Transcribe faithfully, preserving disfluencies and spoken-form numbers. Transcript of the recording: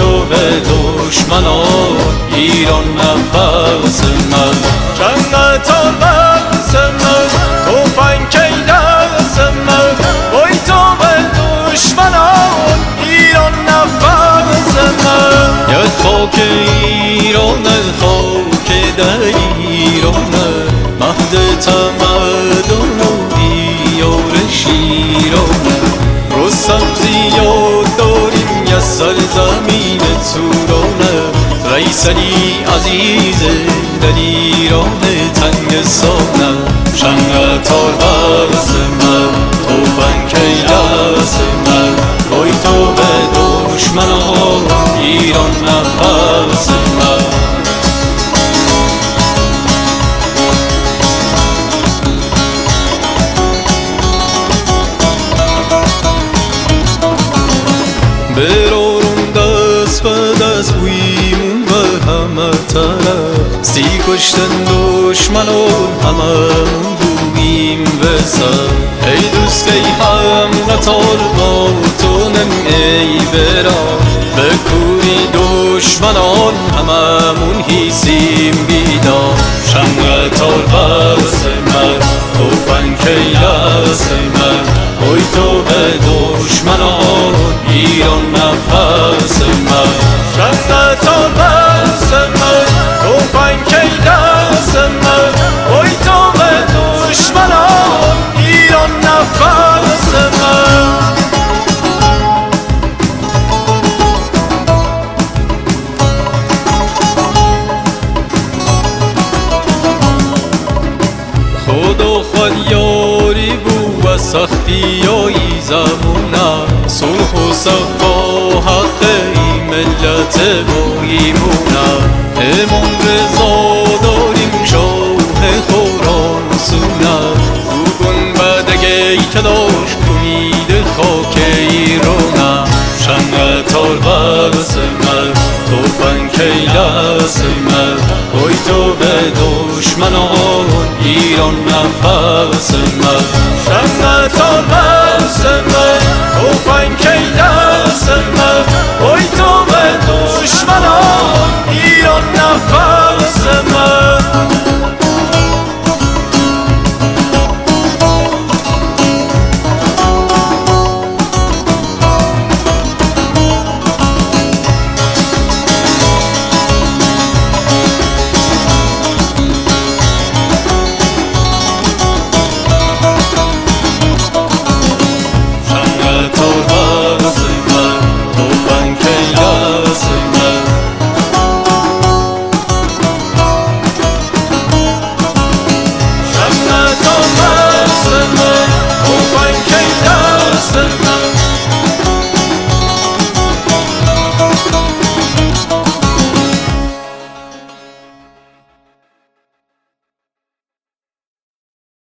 تو به دشمنان ایران نفس من جنت آبس من توفنگ دست من وای تو به دشمنان ایران نفس من یک خاک ایران خاک در ایران مهد تمدن و دیار شیران رستم زیاد داریم یه سرزمین تورانه رئیس علی عزیز در ایران تنگستانه شنگ تار برز من توفنگ دست من وای تو به دشمنان ایران نفس من برارم دست به دست بویمون به همه طرف سی کشتن دشمنان هممون بوییم به سر ای دوست ای هم قطار با تو نم ای برا به کوری دشمنان هممون هیسیم بیدار شنگ تار برس من توفنگ دست من وای تو به دشمنان ایران نفس من شنگ تار برس من توفنگ دست من وای تو به دشمنان ایران نفس من خدا خود یاری بو و سختی های زمونه صلح و صفا حق ای ملت با ایمونه امام رضا داریم شاه خراسونه او گنبدگی تلاش کنید خاک ایرانه شنگ تار برس من توفنگ دست من وای تو به دشمنان ایران نفس من شنگ تار